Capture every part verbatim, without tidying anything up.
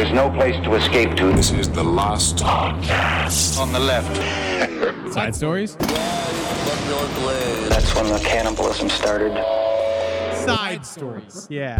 There's no place to escape to. This is the last podcast. On the left. Side stories? That's when the cannibalism started. Side stories. Yeah.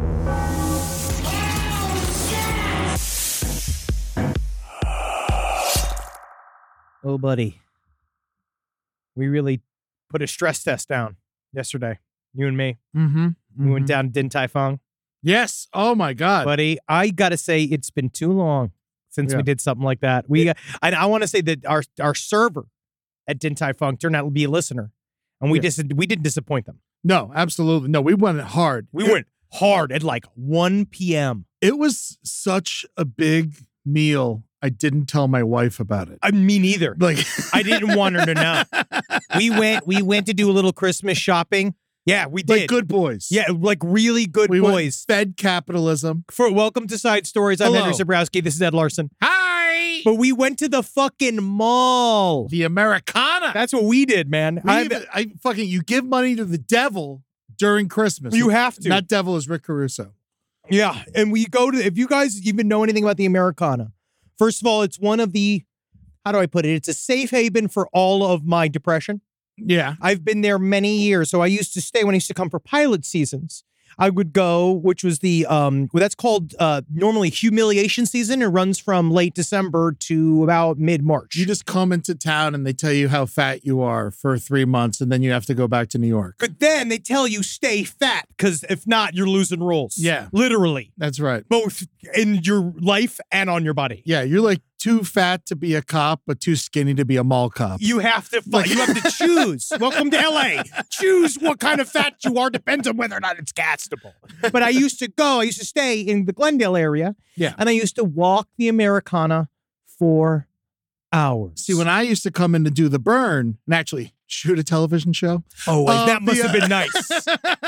Oh, buddy. We really put a stress test down yesterday. You and me. Mm-hmm. We went down to Din Tai Fung. Yes. Oh my God. Buddy, I gotta say it's been too long since Yeah. we did something like that. We, uh, and I want to say that our our server at Din Tai Fung turned out to be a listener, and we Yeah. dis- we didn't disappoint them. No, absolutely. No, we went hard. We went hard at like one p.m. It was such a big meal. I didn't tell my wife about it. I me neither. Like I didn't want her to know. We went we went to do a little Christmas shopping. Yeah, we did. like good boys. Yeah, like really good we went boys. fed capitalism. For welcome to Side Stories. I'm Hello. Henry Zabrowski. This is Ed Larson. Hi. But we went to the fucking mall. The Americana. That's what we did, man. We I've- even- I fucking you give money to the devil during Christmas. You have to. That devil is Rick Caruso. Yeah, and we go to, if you guys even know anything about the Americana, first of all, it's one of the, how do I put it? It's a safe haven for all of my depression. Yeah. I've been there many years. So I used to stay when I used to come for pilot seasons. I would go, which was the, um, well, that's called uh, normally humiliation season. It runs from late December to about mid-March. You just come into town and they tell you how fat you are for three months and then you have to go back to New York. But then they tell you stay fat because if not, you're losing rolls. Yeah. Literally. That's right. Both in your life and on your body. Yeah, you're like too fat to be a cop, but too skinny to be a mall cop. You have to fight. You have to choose. Welcome to L A. Choose what kind of fat you are. Depends on whether or not it's castable. But I used to go. I used to stay in the Glendale area. Yeah. And I used to walk the Americana for hours. See, when I used to come in to do the burn and actually shoot a television show, oh, uh, that must the, have been nice.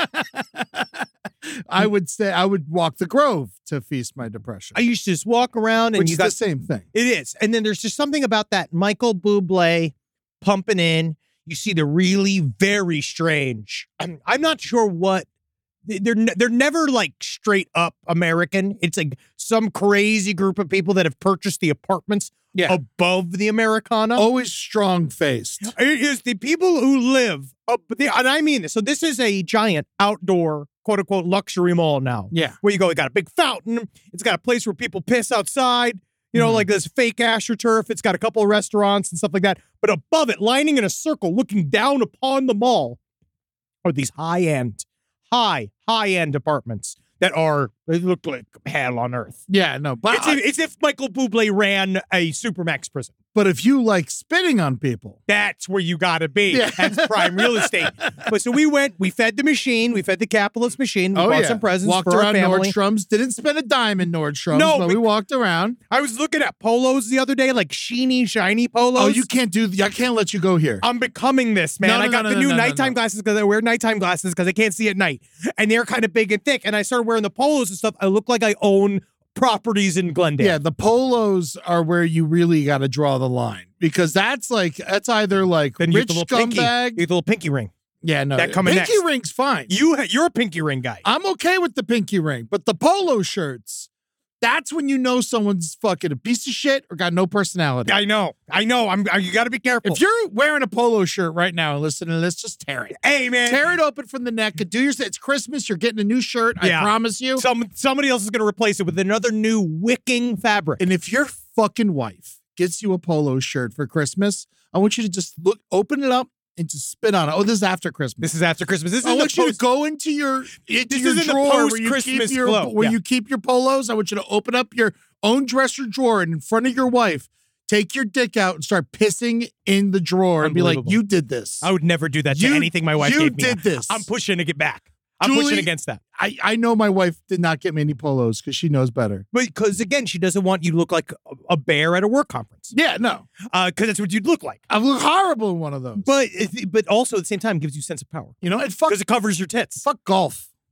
I would stay. I would walk the Grove to feast my depression. I used to just walk around, and which you is got the same thing. It is. And then there's just something about that Michael Bublé pumping in. You see the really very strange. I'm, I'm not sure what they're they're never like straight up American. It's like some crazy group of people that have purchased the apartments Yeah. above the Americana. Always strong faced. It is the people who live up the, and I mean this. So this is a giant outdoor quote unquote luxury mall now. Yeah. Where you go, it got a big fountain. It's got a place where people piss outside. You know, Mhm. like this fake AstroTurf. It's got a couple of restaurants and stuff like that. But above it, lining in a circle, looking down upon the mall, are these high-end, high, high-end apartments that are, they look like hell on earth. Yeah, no, but It's, it's if Michael Bublé ran a Supermax prison. but if you like spitting on people, That's where you got to be. Yeah. That's prime real estate. But so we went, we fed the machine, we fed the capitalist machine, we oh bought yeah, some presents walked for our around family. Nordstrom's. Didn't spend a dime in Nordstrom's, No, but we- we walked around. I was looking at polos the other day, like sheeny, shiny polos. Oh, you can't do. I can't let you go here. I'm becoming this, man. No, no, I got no, the no, new no, no, nighttime no. glasses because I wear nighttime glasses because I can't see at night. And they're kind of big and thick. And I started wearing the polos and stuff. I look like I own properties in Glendale. Yeah, the polos are where you really got to draw the line because that's like that's either like Then you get rich the little pinky. You scumbag. get the little pinky ring. Yeah, no, that coming pinky next. ring's fine. You, you're a pinky ring guy. I'm okay with the pinky ring, but the polo shirts, that's when you know someone's fucking a piece of shit or got no personality. I know. I know. I'm. I, you got to be careful. If you're wearing a polo shirt right now and listening to this, just tear it. hey, man. Tear it open from the neck and do your. It's Christmas. You're getting a new shirt. Yeah. I promise you. Some somebody else is going to replace it with another new wicking fabric. And if your fucking wife gets you a polo shirt for Christmas, I want you to just look, open it up, and just spit on it. Oh, this is after Christmas. This is after Christmas. This is I the want you to post- go into your into This your is in the drawer where you post-Christmas keep your glow. where Yeah. you keep your polos. I want you to open up your own dresser drawer and in front of your wife, take your dick out and start pissing in the drawer and be like, Unbelievable. "You did this. I would never do that to You- anything my wife you gave me. did this. I'm pushing to get back. I'm Julie- pushing against that. I I know my wife did not get me any polos because she knows better. Because again, she doesn't want you to look like a- a bear at a work conference. Yeah, no, Because that's what you'd look like. I look horrible in one of those. But it- but also at the same time gives you a sense of power you know, and fuck because it covers your tits. fuck golf.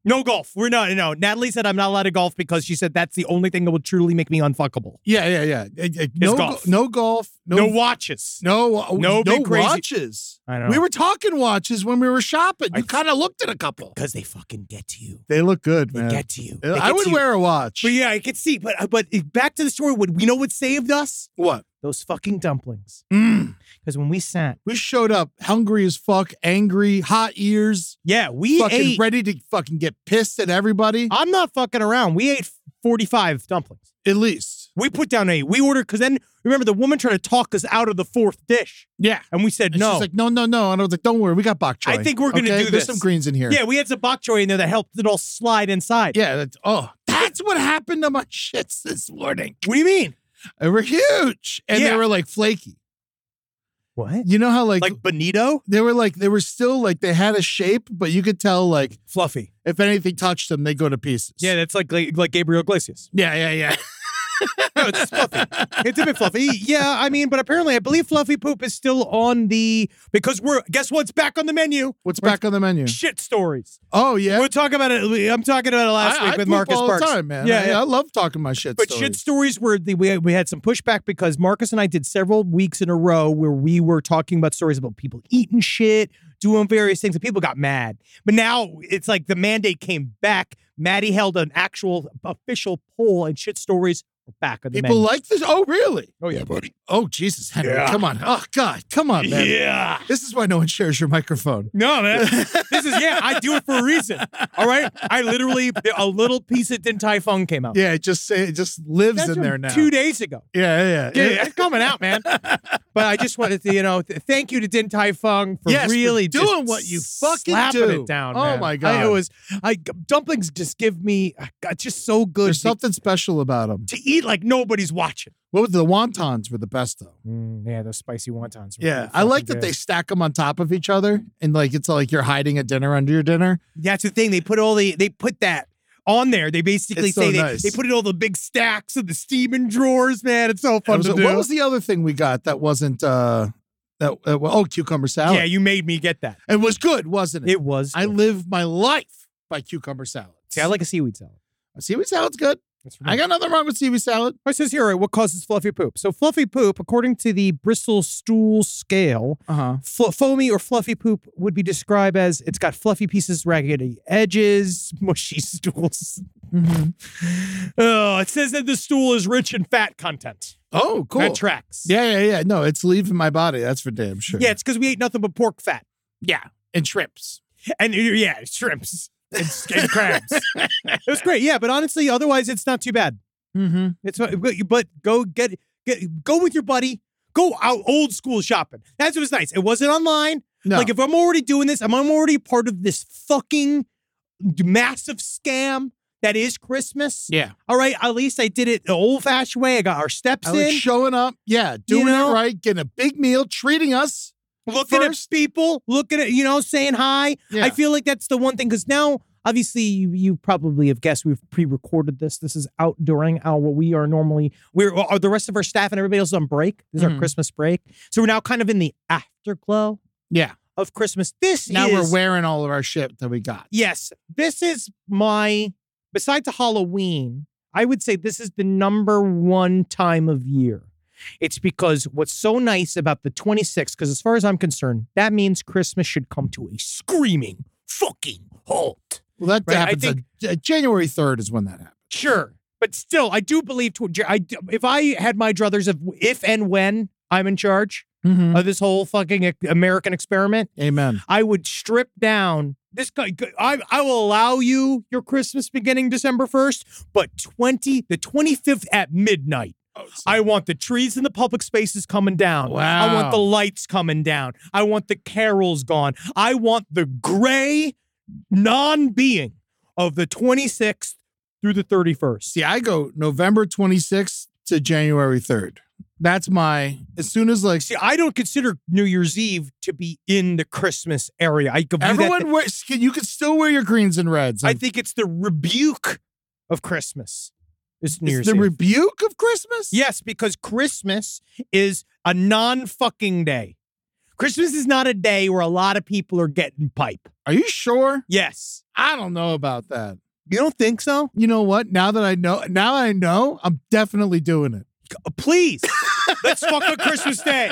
No golf. We're not. No. Natalie said I'm not allowed to golf because she said that's the only thing that will truly make me unfuckable. Yeah, yeah, yeah. Uh, uh, No golf. go- No golf. No, No watches. No, uh, No no big crazy- watches. I know. We were talking watches when we were shopping. I- You kind of looked at a couple. Because they fucking get to you. They look good, They man. get to you. They I get would to you. wear a watch. But yeah, I could see. But but back to the story. What we know what saved us? What? Those fucking dumplings. Mm. Because when we sat, We showed up hungry as fuck, angry, hot ears, yeah, we fucking ate. ready to fucking get pissed at everybody. I'm not fucking around. We ate forty-five dumplings. At least. We put down eight. We ordered because then remember the woman tried to talk us out of the fourth dish, Yeah. and we said And no. She's like, no, no, no. And I was like, don't worry, we got bok choy. I think we're gonna Okay? do There's this. some greens in here. Yeah, we had some bok choy in there that helped it all slide inside. Yeah. That's, oh, that's what happened to my shits this morning. What do you mean? They were huge. And Yeah. they were like flaky. What? You know how like, Like bonito? they were like, they were still like, they had a shape, but you could tell like Fluffy. if anything touched them, they go to pieces. Yeah, that's like like, like Gabriel Iglesias. Yeah, yeah, yeah. No, it's fluffy. It's a bit fluffy. Yeah, I mean, but apparently I believe fluffy poop is still on the because we're guess what's back on the menu? What's back on the menu? Shit stories. Oh, yeah. We'll talk about it. I'm talking about it last I, week I with poop Marcus all Parks. the time, man. Yeah, I, yeah. I love talking my shit But stories. shit stories were the we, we had some pushback because Marcus and I did several weeks in a row where we were talking about stories about people eating shit, doing various things, and people got mad. But now it's like the mandate came back. Maddie held an actual official poll, and shit stories are back on the People menu. like this? Oh, really? Oh yeah, buddy. Oh, Jesus, Henry. Yeah. Come on. Oh, God. Come on, man. Yeah. This is why no one shares your microphone. No, man. This is, yeah, I do it for a reason. All right? I literally, a little piece of Din Tai Fung came out. Yeah, it just say it just lives That's in from there now. two days ago. Yeah, yeah, Yeah, yeah, it's coming out, man. But I just wanted to, you know, th- thank you to Din Tai Fung for Yes, for really doing just what you fucking slapping do. it down. Oh, man. my I, God. it was I dumplings just give me uh, just so good There's to, something special about them. to eat like nobody's watching. What was the wontons were the best though. Mm, yeah, those spicy wontons. were Yeah, pretty I like fucking that good. they stack them on top of each other, and like it's like you're hiding a dinner under your dinner. That's the thing. They put all the they put that on there. They basically It's so say they, nice. they put it all the big stacks of the steaming drawers. Man, it's so It fun was- to do. what was the other thing we got that wasn't uh that uh, well, oh cucumber salad? Yeah, you made me get that. It was good, wasn't it? It was. I good. live my life by cucumber salad. See, I like a seaweed salad. Seaweed salad's good. That's I got nothing wrong with seaweed salad. It says here, all right, what causes fluffy poop? So fluffy poop, according to the Bristol Stool Scale, Uh-huh. fl- foamy or fluffy poop would be described as it's got fluffy pieces, raggedy edges, mushy stools. Oh, it says that the stool is rich in fat content. Oh, cool. That tracks. Yeah, yeah, yeah. No, it's leaving my body. That's for damn sure. Yeah, it's because we ate nothing but pork fat. yeah. And shrimps. And uh, yeah, shrimps and, and crabs. It was great. Yeah, but honestly, otherwise, it's not too bad. Mm-hmm. It's but go get get go with your buddy. Go out old school shopping. That's what was nice. It wasn't online. No. Like if I'm already doing this, I'm, I'm already part of this fucking massive scam that is Christmas. Yeah. All right. At least I did it the old fashioned way. I got our steps I like in. showing up. Yeah. Doing know? it right. Getting a big meal. Treating us. Looking first. at people, looking at, you know, saying hi. Yeah. I feel like that's the one thing because now, obviously, you, you probably have guessed we've pre-recorded this. This is out during our what we are normally. We're are the rest of our staff and everybody else is on break. This is Mhm. our Christmas break, so we're now kind of in the afterglow Yeah. of Christmas. This Now is we're wearing all of our shit that we got. yes. This is my besides Halloween. I would say this is the number one time of year. It's because what's so nice about the twenty-sixth, because as far as I'm concerned, that means Christmas should come to a screaming fucking halt. Well, that Right, I happens. think- on- uh, January third is when that happens. Sure. But still, I do believe to, I, if I had my druthers of if and when I'm in charge Mm-hmm. of this whole fucking American experiment, Amen. I would strip down this guy. I, I will allow you your Christmas beginning December first, but twenty, the twenty-fifth at midnight. I want the trees in the public spaces coming down. Wow. I want the lights coming down. I want the carols gone. I want the gray non-being of the twenty-sixth through the thirty-first. See, I go November twenty-sixth to January third. That's my, as soon as like, See, I don't consider New Year's Eve to be in the Christmas area. I could view everyone that, wears, you can still wear your greens and reds. I think it's the rebuke of Christmas. It's New Year's It's the Eve. rebuke of Christmas? Yes, because Christmas is a non-fucking day. Christmas is not a day where a lot of people are getting pipe. Are you sure? Yes. I don't know about that. You don't think so? You know what? Now that I know, now I know, I'm definitely doing it. Please. Let's fuck on Christmas Day.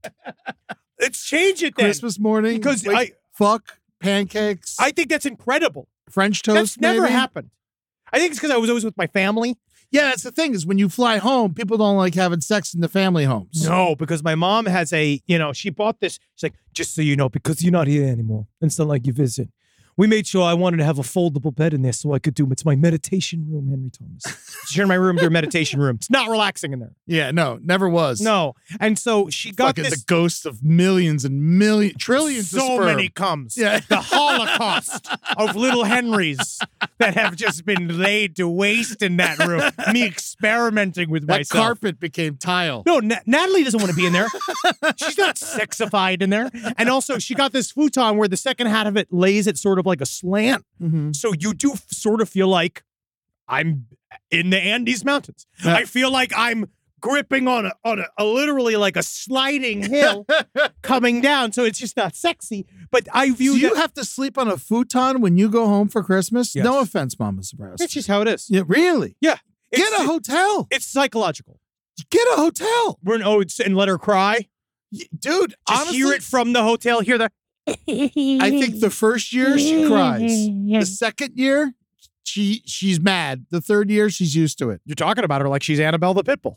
Let's change it then. Christmas morning. Because wait, I fuck pancakes. I think that's incredible. French toast. That's never maybe? happened. I think it's because I was always with my family. Yeah, that's the thing is when you fly home, people don't like having sex in the family homes. No, because my mom has a, you know, she bought this. She's like, just so you know, because you're not here anymore. It's not like you visit. We made sure I wanted to have a foldable bed in there so I could do, it's my meditation room, Henry Thomas. Turn my room to a meditation room. It's not relaxing in there. Yeah, no, never was. No. And so she got Fucking this. the ghost of millions and millions, trillions of so sperm. many comes. Yeah. The Holocaust of little Henrys that have just been laid to waste in that room. Me experimenting with That myself. carpet became tile. No, Na- Natalie doesn't want to be in there. She's not sexified in there. And also, she got this futon where the second half of it lays it sort of like a slant. Mm-hmm. So you do f- sort of feel like I'm in the Andes Mountains. Yeah. I feel like I'm gripping on a on a, a literally like a sliding hill coming down. So it's just not sexy. But I view Do you that- have to sleep on a futon when you go home for Christmas? Yes. No offense, Mama Sabrowski. That's just how it is. Yeah, really? Yeah. Get It's- a hotel. It's psychological. Get a hotel. We're in oh, it's, and let her cry. Y- Dude, Just honestly, hear it from the hotel. Hear the. I think the first year she cries. The second year, she she's mad. The third year, she's used to it. You're talking about her like she's Annabelle the Pitbull.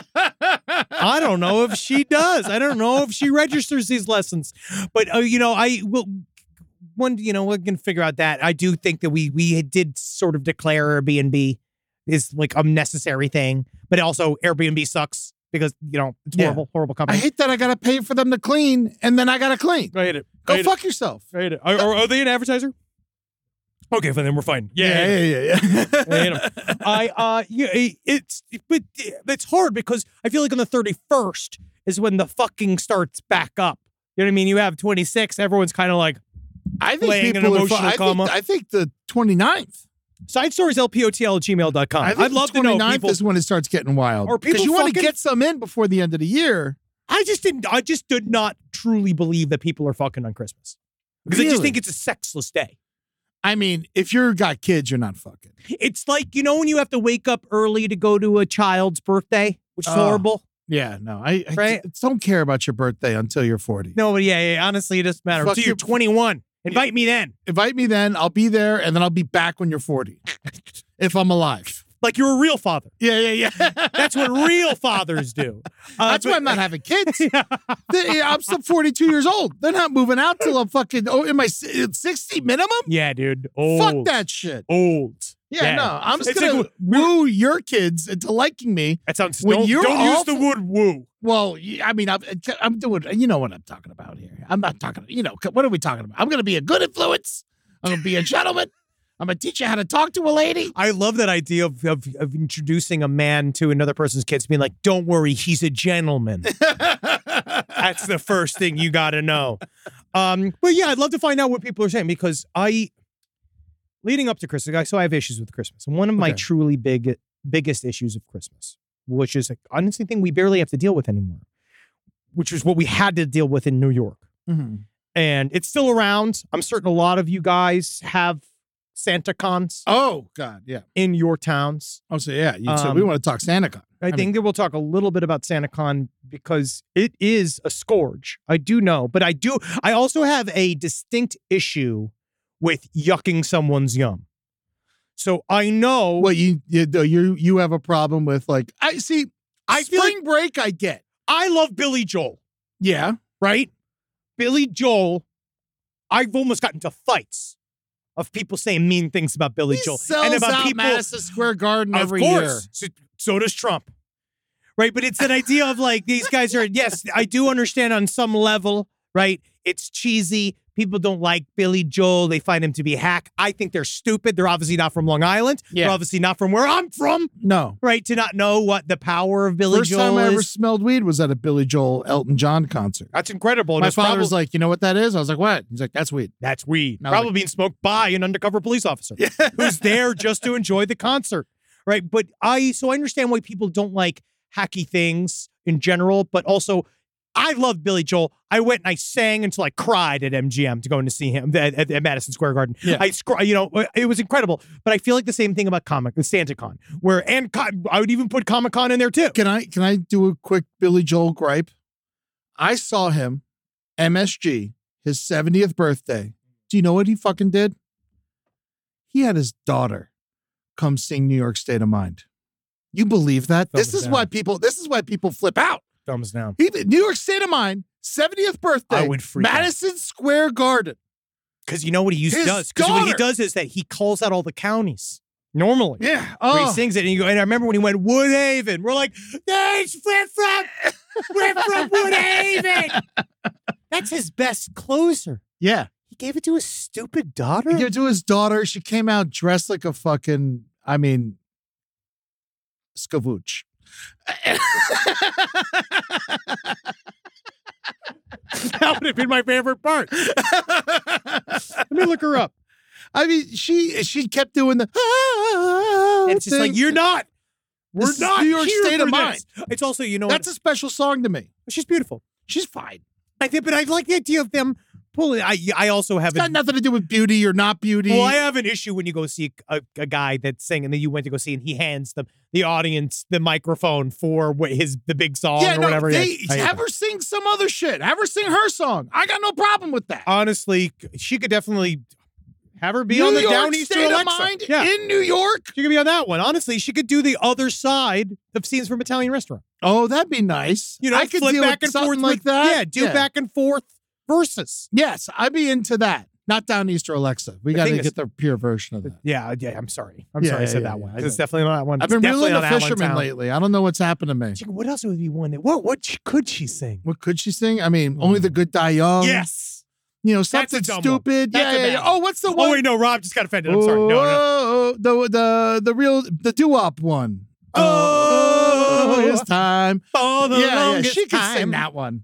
I don't know if she does. I don't know if she registers these lessons. But, uh, you know, I will. One, you know, we can figure out that. I do think that we we did sort of declare Airbnb is like a necessary thing. But also, Airbnb sucks because, you know, it's Yeah. horrible, horrible I company. hate that I got to pay for them to clean, and then I got to clean. I hate it. I Go hate fuck yourself. it. I hate it. Are, are, are they an advertiser? Okay, fine, then we're fine. Yeah, yeah, yeah. yeah, yeah. I hate 'em. I uh yeah, it's but it's hard because I feel like on the thirty-first is when the fucking starts back up. You know what I mean? You have twenty-six, everyone's kind of like I think Laying an people are fu- emotional I think, comma. I think the twenty-ninth. side stories L P O T L at gmail dot com. I think I'd love the to know twenty-ninth people. is when it starts getting wild. Or people Because you want to fucking- get some in before the end of the year. I just didn't I just did not truly believe that people are fucking on Christmas. Because I just Really? think it's a sexless day. I mean, if you've got kids, you're not fucking. It's like, you know, when you have to wake up early to go to a child's birthday, which is Oh. horrible. Yeah, no. I, I Right? just don't care about your birthday until you're forty. No, but yeah, yeah, honestly, it doesn't matter. Fuck Until your- you're twenty-one. Invite me then. Invite me then. I'll be there, and then I'll be back when you're forty. If I'm alive. Like you're a real father. Yeah, yeah, yeah. That's what real fathers do. Uh, That's but- why I'm not having kids. They- I'm still forty-two years old. They're not moving out till I'm fucking, oh, am I si- sixty minimum? Yeah, dude. Old. Fuck that shit. Old. Yeah, no. I'm just It's going like, to woo your kids into liking me. That sounds. When don't you're don't use off- the word woo. Well, y- I mean, I'm, I'm doing, you know what I'm talking about here. I'm not talking, you know, what are we talking about? I'm going to be a good influence. I'm going to be a gentleman. I'm going to teach you how to talk to a lady. I love that idea of, of of introducing a man to another person's kids, being like, "Don't worry, he's a gentleman." That's the first thing you got to know. Um, but yeah, I'd love to find out what people are saying because I, leading up to Christmas, I so I have issues with Christmas, and one of my Okay. truly big biggest issues of Christmas, which is a honestly thing we barely have to deal with anymore, which is what we had to deal with in New York, Mm-hmm. and it's still around. I'm certain a lot of you guys have Santa cons Oh, God, yeah. in your towns. Oh, so yeah. You, so Um, we want to talk SantaCon. I, think that we'll talk a little bit about SantaCon because it is a scourge. I do know, but I do. I also have a distinct issue with yucking someone's yum. So I know. Well, you you you you have a problem with like I see. I feel spring break. I get. I love Billy Joel, Yeah. right? Billy Joel. I've almost gotten into fights of people saying mean things about Billy He Joel sells and about out people. Madison Square Garden Of every course. year. So, so does Trump. Right. But it's an idea of like, these guys are, yes, I do understand on some level, right? It's cheesy. People don't like Billy Joel. They find him to be a hack. I think they're stupid. They're obviously not from Long Island. Yeah. They're obviously not from where I'm from, No. right? To not know what the power of Billy First Joel time I ever is. smelled weed was at a Billy Joel Elton John concert. That's incredible. And My it's father probably- was like, "You know what that is?" I was like, "What?" He's like, "That's weed." That's weed. And I was Probably being smoked by an undercover police officer who's there just to enjoy the concert. Right. But I, so I understand why people don't like hacky things in general, but also I love Billy Joel. I went and I sang until I cried at M G M to go in to see him at, at, at Madison Square Garden. Yeah. I, scr- you know, it was incredible. But I feel like the same thing about Comic, SantaCon, where and Con- I would even put Comic Con in there too. Can I can I do a quick Billy Joel gripe? I saw him, M S G, his seventieth birthday. Do you know what he fucking did? He had his daughter come sing New York State of Mind. You believe that? Thumbs this is down. why people. This is why people flip out. Thumbs down. He, New York State of Mind, seventieth birthday. I would freak out. Madison Square Garden. Because you know what he used His does? Because what he daughter. does is that he calls out all the counties normally. Yeah. Where Oh. he sings it, and you go. And I remember when he went Woodhaven. We're like, "Thanks, we're from, we're from Woodhaven." That's his best closer. Yeah. He gave it to his stupid daughter. He gave it to his daughter. She came out dressed like a fucking, I mean, scavooch. That would have been my favorite part. Let me look her up. I mean, she she kept doing the. And it's just like, you're not. We're This is not New York here State for of this. It's also, you know, That's what? a special song to me. She's beautiful. She's fine. I think, but I like the idea of them pulling. I I also have It's got a, nothing to do with beauty or not beauty. well, I have an issue when you go see a, a guy that's singing that you went to go see, and he hands the the audience the microphone for what his the big song yeah, or no, whatever. they I hate have that. her sing some other shit. Have her sing her song. I got no problem with that. Honestly, she could definitely have her be New on the York Downeaster State Alexa. of Mind Yeah, in New York. she could be on that one. Honestly, she could do the other side of Scenes from Italian Restaurant. Oh, that'd be nice. You know, I could flip deal back with and something forth like with- that. Yeah, do back and forth verses. Yes, I'd be into that. Not Downeaster Alexa. We The got to thing get is- the pure version of that. Yeah, yeah. I'm sorry. I'm Yeah, sorry I yeah, said yeah, that yeah, one. I It's know. definitely not that one. I've It's been definitely reeling the not fisherman Allentown. lately. I don't know what's happened to me. Chicken, what else would be one that? What what sh- could she sing? What could she sing? I mean, only the good die young. Yes. You know, That's a something dumb one. stupid. That's Yeah, a yeah, bad yeah. one. Oh, what's the one? Oh wait, no. Rob just got offended. I'm sorry. No, no. Oh, the the the real the doo-wop one. Oh, it's time. For the Yeah, yeah, longest she could time. sing that one.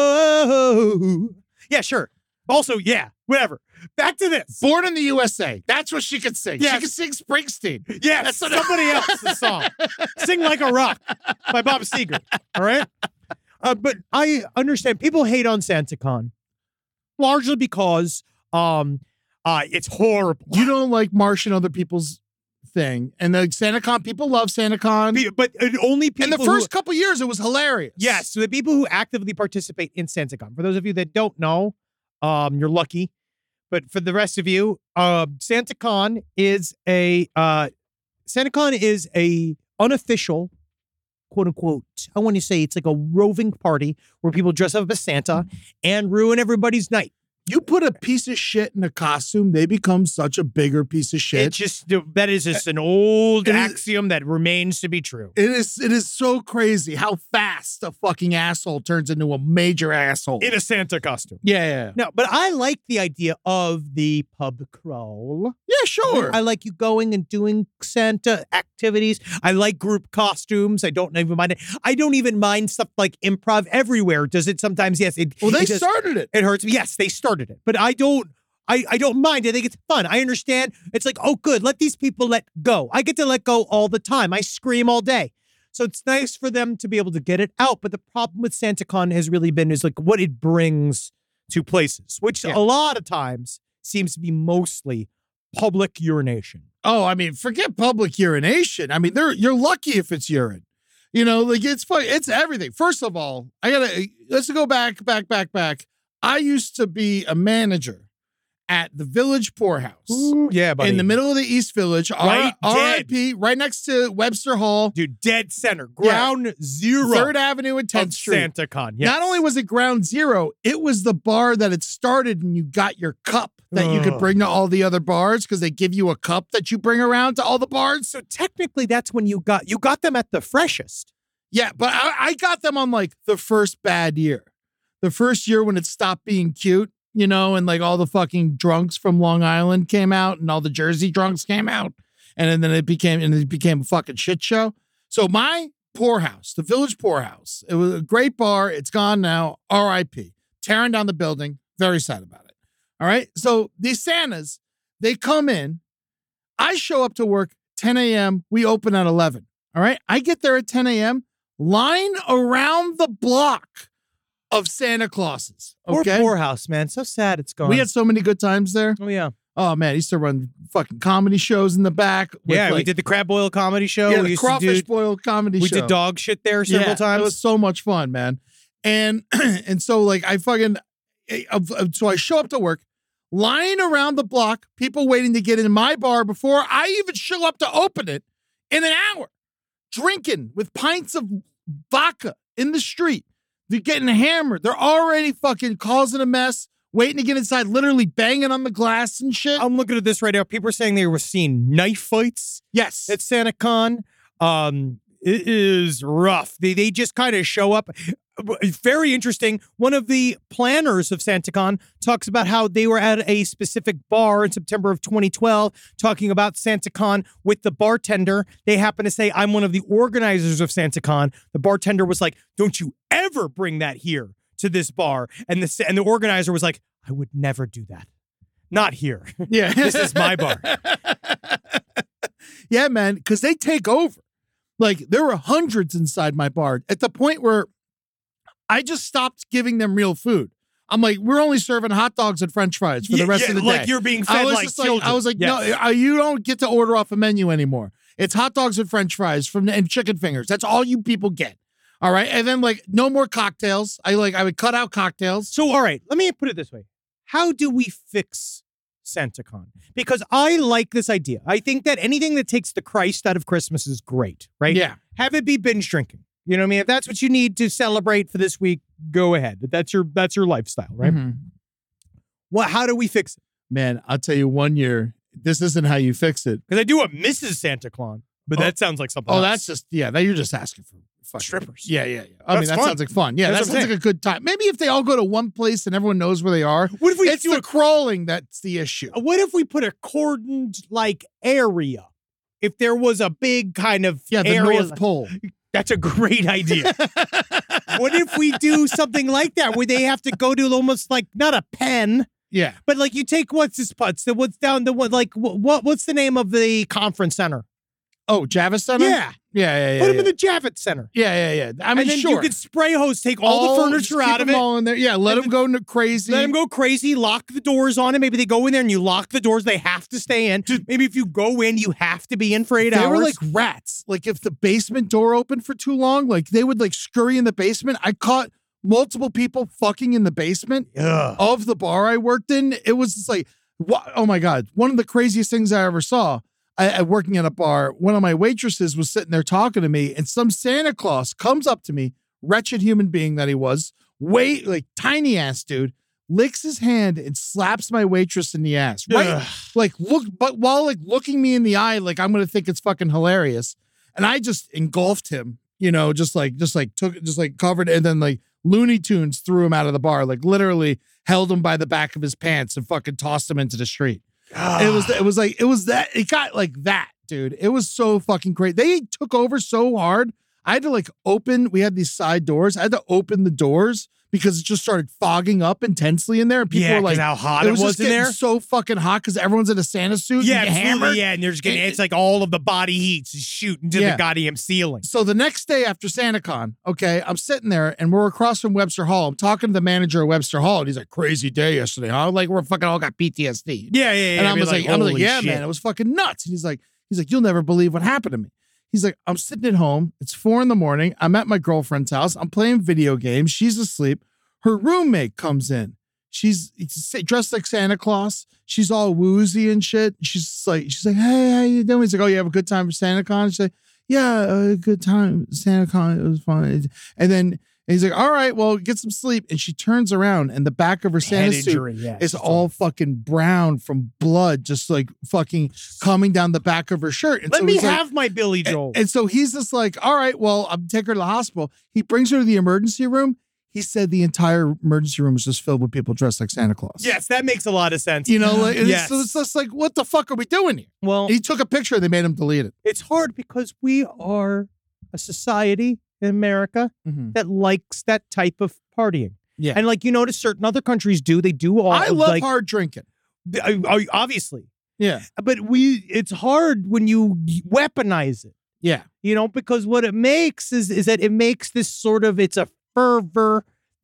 Oh, yeah, sure. Also, yeah, whatever. Back to this. Born in the U S A. That's what she could sing. Yes. She could sing Springsteen. Yes, That's what- somebody else's song. Sing Like a Rock by Bob Seger. All right? Uh, but I understand people hate on SantaCon largely because um, uh, it's horrible. You don't like marching other people's thing. And the SantaCon, people love SantaCon. Pe- But uh, only people In the who- first couple years, it was hilarious. yes, so the people who actively participate in SantaCon. For those of you that don't know, um, you're lucky. But for the rest of you, uh, SantaCon is a uh, SantaCon is a unofficial, quote unquote. I want to say it's like a roving party where people dress up as Santa and ruin everybody's night. You put a piece of shit in a costume, they become such a bigger piece of shit. It just that is just an old It is- axiom that remains to be true. It is it is so crazy how fast a fucking asshole turns into a major asshole. In a Santa costume. yeah, yeah, No, but I like the idea of the pub crawl. yeah, sure. I like you going and doing Santa activities. I like group costumes. I don't even mind it. I don't even mind stuff like improv everywhere. Does it sometimes? Yes. It, well, they it does- started it. It hurts me. Yes, they started it, but I don't. I, I don't mind. I think it's fun. I understand. It's like, oh, good. Let these people let go. I get to let go all the time. I scream all day. So it's nice for them to be able to get it out. But the problem with SantaCon has really been is like what it brings to places, which Yeah. a lot of times seems to be mostly public urination. Oh, I mean, forget public urination. I mean, they're you're lucky if it's urine. You know, like it's fun. It's everything. First of all, I gotta let's go back, back, back, back. I used to be a manager at the Village Poorhouse Ooh, yeah, buddy. in the middle of the East Village, Right R I P, right next to Webster Hall, Dude, dead center. Ground zero. Third Avenue and of tenth Street. SantaCon. Yes. Not only was it ground zero, it was the bar that it started and you got your cup that you could Ugh. bring to all the other bars because they give you a cup that you bring around to all the bars. So technically that's when you got you got them at the freshest. Yeah, but I, I got them on like the first bad year. The first year when it stopped being cute, you know, and like all the fucking drunks from Long Island came out and all the Jersey drunks came out. And then it became and it became a fucking shit show. So my poorhouse, the Village Poorhouse, it was a great bar. It's gone now. R I P. Tearing down the building. Very sad about it. All right. So these Santas, they come in. I show up to work ten a.m. We open at eleven. All right. I get there at ten a.m. Line around the block of Santa Clauses. Poor Okay. poorhouse, man. So sad it's gone. We had so many good times there. oh yeah, Oh man, I used to run fucking comedy shows in the back. with, yeah. we like, did the crab boil comedy show. yeah, we the used crawfish to do. boil comedy We show. did dog shit there several yeah, times. It was so much fun, man. And and so like I fucking so I show up to work, lying around the block, people waiting to get in my bar before I even show up to open it in an hour, drinking with pints of vodka in the street. They're getting hammered. They're already fucking causing a mess, waiting to get inside, literally banging on the glass and shit. I'm looking at this right now. People are saying they were seeing knife fights yes. at SantaCon. Um, it is rough. They they just kind of show up. Very interesting. One of the planners of SantaCon talks about how they were at a specific bar in September of twenty twelve talking about SantaCon with the bartender. They happen to say, I'm one of the organizers of SantaCon. The bartender was like, don't you ever bring that here to this bar. And the, and the organizer was like, I would never do that. Not here. Yeah. This is my bar. Yeah, man, because they take over. Like, there were hundreds inside my bar at the point where I just stopped giving them real food. I'm like, we're only serving hot dogs and French fries for Yeah, the rest yeah, of the day. like you're being I fed was like just children. Like, I was like, Yes. no, uh, you don't get to order off a menu anymore. It's hot dogs and French fries from and chicken fingers. That's all you people get. All right, and then like no more cocktails. I like I would cut out cocktails. So, all right, let me put it this way. How do we fix SantaCon? Because I like this idea. I think that anything that takes the Christ out of Christmas is great, right? Yeah. Have it be binge drinking. You know what I mean? If that's what you need to celebrate for this week, go ahead. That's your that's your lifestyle, right? Mhm. What? How do we fix it? Man, I'll tell you one year, this isn't how you fix it. Because I do a Missus Santa Claus, but Oh. that sounds like something Oh, else. that's just, yeah, that you're just asking for fucking Strippers. Yeah, yeah, yeah. I That's mean, that fun. sounds like fun. Yeah, That's that what I'm sounds like a good time. Maybe if they all go to one place and everyone knows where they are. What if we It's do the a crawling that's the issue. What if we put a cordoned like area? If there was a big kind of Yeah, the area, North Pole. that's a great idea. What if we do something like that where they have to go to almost like not a pen, Yeah. but like you take what's this putts the what's down the what like what what's the name of the conference center? Oh, Javits Center? Yeah, Yeah, yeah, yeah. put them yeah. in the Javits Center. yeah, yeah, yeah. I mean, and then sure. you could spray hose, take all, the furniture keep out of them it. all in there. Yeah, let And them go n- crazy. Let them go crazy, lock the doors on it. Maybe they go in there and you lock the doors. They have to stay in. Maybe if you go in, you have to be in for eight They hours. were like rats. Like if the basement door opened for too long, like they would like scurry in the basement. I caught multiple people fucking in the basement Ugh. of the bar I worked in. It was just like, what? Oh my God. One of the craziest things I ever saw. I, I working at a bar, one of my waitresses was sitting there talking to me, and some Santa Claus comes up to me, wretched human being that he was, way like tiny ass dude, licks his hand and slaps my waitress in the ass. Right? Ugh. Like look, but while like looking me in the eye, like I'm gonna think it's fucking hilarious. And I just engulfed him, you know, just like just like took just like covered, and then like Looney Tunes threw him out of the bar, like literally held him by the back of his pants and fucking tossed him into the street. It was it was like it was that it got like that, dude. It was so fucking great. They took over so hard. I had to like open, we had these side doors. I had to open the doors because it just started fogging up intensely in there. And people Yeah, were like, 'cause how hot it was just in getting there. so fucking hot because everyone's in a Santa suit. Yeah, and you absolutely. hammered. Yeah, and they're just getting And- it's like all of the body heat's shooting to Yeah. the goddamn ceiling. So the next day after SantaCon, okay, I'm sitting there and we're across from Webster Hall. I'm talking to the manager of Webster Hall, and he's like, crazy day yesterday, huh? Like we're fucking all got P T S D. Yeah, yeah, yeah. And I I'd be was like, I was like, holy yeah, shit. man, it was fucking nuts. And he's like, he's like, you'll never believe what happened to me. He's like, I'm sitting at home. It's four in the morning. I'm at my girlfriend's house. I'm playing video games. She's asleep. Her roommate comes in. She's dressed like Santa Claus. She's all woozy and shit. She's just like, she's like, hey, how you doing? He's like, oh, you have a good time for SantaCon? She's like, yeah, a good time. SantaCon, it was fun. And then and he's like, all right, well, get some sleep. And she turns around and the back of her Head Santa injury, suit yeah. is all fucking brown from blood, just like fucking coming down the back of her shirt. And Let so me he's like- have my Billy Joel. and, and so he's just like, all right, well, I'm taking her to the hospital. He brings her to the emergency room. He said the entire emergency room was just filled with people dressed like Santa Claus. Yes, that makes a lot of sense. You know, like, and Yes. it's, so it's just like, what the fuck are we doing here? Well, And he took a picture. They made him delete it. it's hard because we are a society in America that likes that type of partying. Yeah. And like, you notice certain other countries do, they do all I of, love like, hard drinking. I- I- obviously, Yeah. but we, it's hard when you weaponize it, Yeah. you know, because what it makes is, is that it makes this sort of, it's a fervor